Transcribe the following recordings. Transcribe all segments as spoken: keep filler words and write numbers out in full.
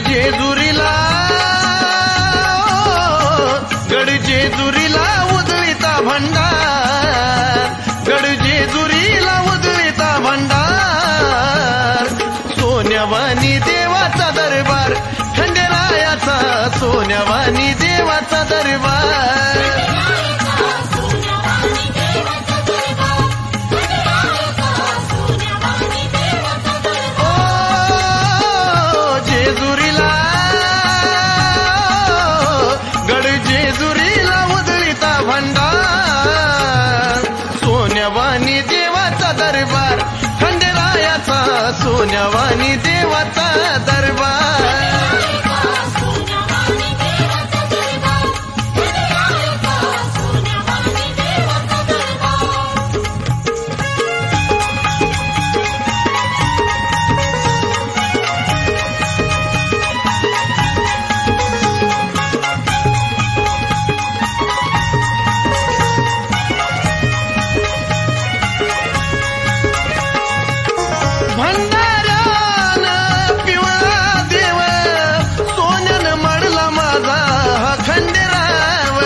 जेजुरीला गड जेजुरीला उधळीता भंडार, गड जेजुरीला उधळीता भंडार. सोन्यावानी देवाचा दरबार, खंडेरायाचा सोन्यावानी देवाचा दरबार. सोन्यावानी देवाचा दरबार, खंडेरायाचा सोन्यावानी देवाचा दरबार. भंडाऱ्यानं पिवळा देव, सोन्यानं मडला माझा हा खंडेराव.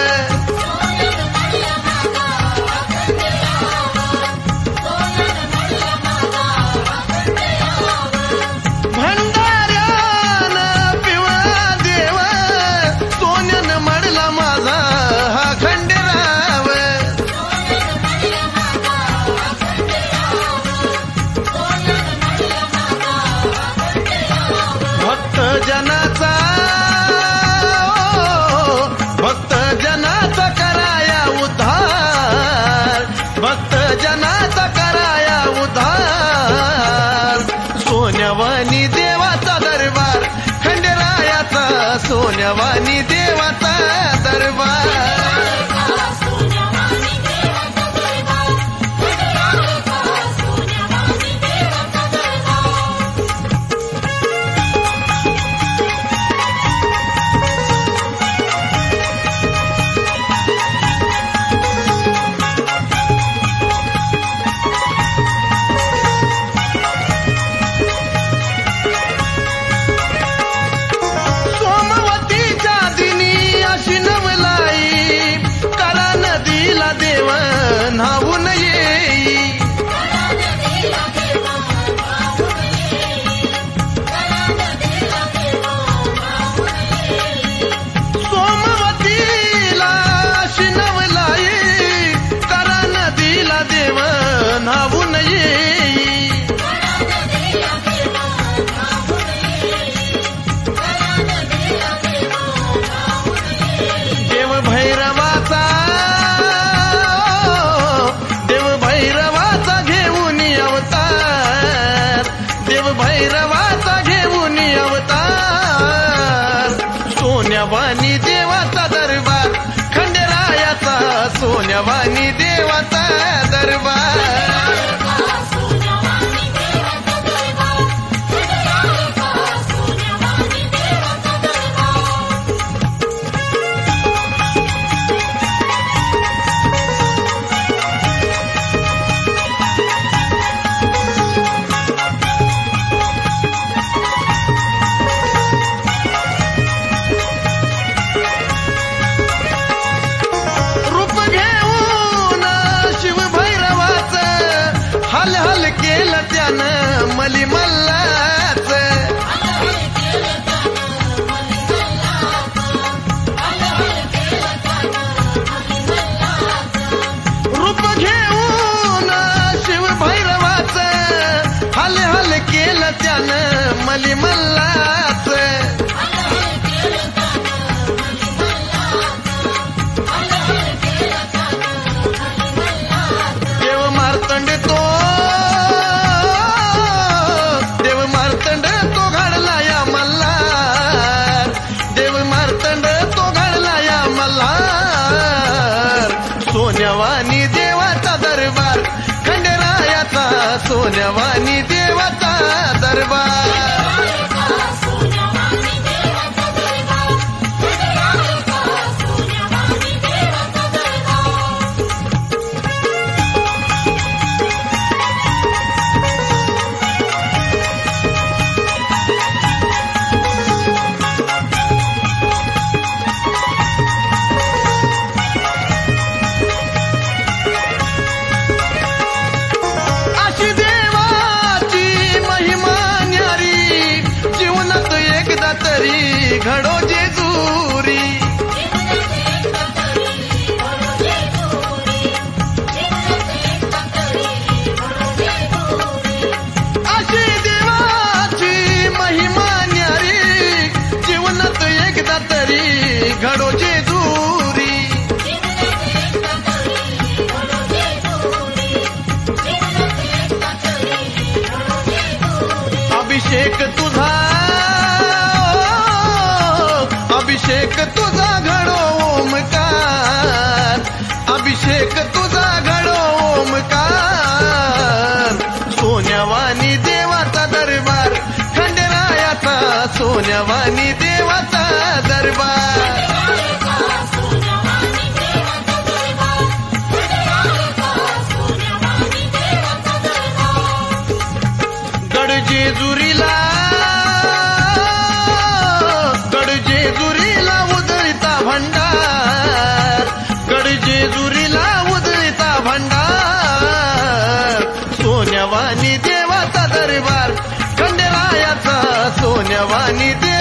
भंडाऱ्यानं पिवळा देव, सोन्यानं मडला माझा हा खंडेराव. भक्त जनाचा भक्त जनाचा कराया उद्धार, भक्त जनाचा कराया उद्धार. सोन्यावानी देवाचा दरबार, खंडेरायाचा सोन्यावानी देवाचा दरबार. न्हावून येई, सोमवतीला शिनवलाई, करा नदीला देव न्हावून येई. देव भैरवाचा भैरवाचा घेऊन अवतार. सोन्यावानी देवाचा दरबार, खंडेरायाचा सोन्यावानी देवाचा दरबार. हल हल केलं त्यानं मली मल्लाच, रूप घेऊन शिव भैरवाच, हल हल केलं त्यानं मली मल्लाच. देव मार्तंड तो सोन्यावानी देवाचा दरबार, खंडेरायाचा सोन्यावानी देवाचा दरबार. तरी घडो जेजुरी अशी देवाची महिमा न्यारी जीवनात एकदा तरी घडो जेजुरी अभिषेक तुझा अभिषेक तुझा घडो ओमकार अभिषेक तुझा घडो ओमकार सोन्यावानी देवाचा दरबार खंडेरायाचा सोन्यावानी देवाचा दरबार गड जेजुरीला गड जेजुरीला उधळीता भंडार गड जेजुरीला उधळीता भंडार सोन्यावानी देवाचा दरबार खंडेरायाचा सोन्यावानी देव